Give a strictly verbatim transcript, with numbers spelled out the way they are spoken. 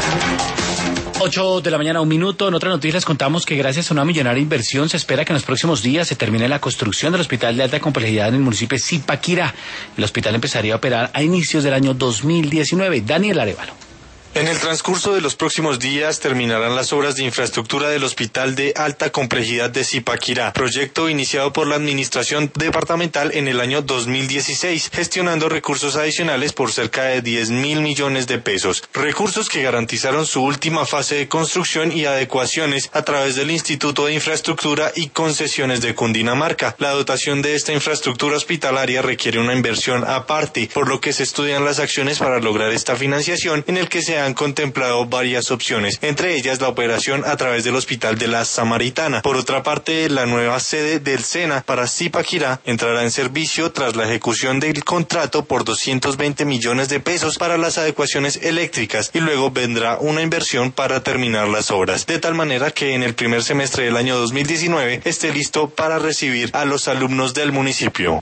ocho de la mañana, un minuto. En otra noticia les contamos que gracias a una millonaria inversión se espera que en los próximos días se termine la construcción del hospital de alta complejidad en el municipio de Zipaquirá. El hospital empezaría a operar a inicios del año dos mil diecinueve. Daniel Arevalo. En el transcurso de los próximos días terminarán las obras de infraestructura del Hospital de Alta Complejidad de Zipaquirá, proyecto iniciado por la Administración Departamental en el año dos mil dieciséis, gestionando recursos adicionales por cerca de diez mil millones de pesos, recursos que garantizaron su última fase de construcción y adecuaciones a través del Instituto de Infraestructura y Concesiones de Cundinamarca. La dotación de esta infraestructura hospitalaria requiere una inversión aparte, por lo que se estudian las acciones para lograr esta financiación, en el que se han contemplado varias opciones, entre ellas la operación a través del Hospital de la Samaritana. Por otra parte, la nueva sede del SENA para Zipaquirá entrará en servicio tras la ejecución del contrato por doscientos veinte millones de pesos para las adecuaciones eléctricas, y luego vendrá una inversión para terminar las obras, de tal manera que en el primer semestre del año dos mil diecinueve esté listo para recibir a los alumnos del municipio.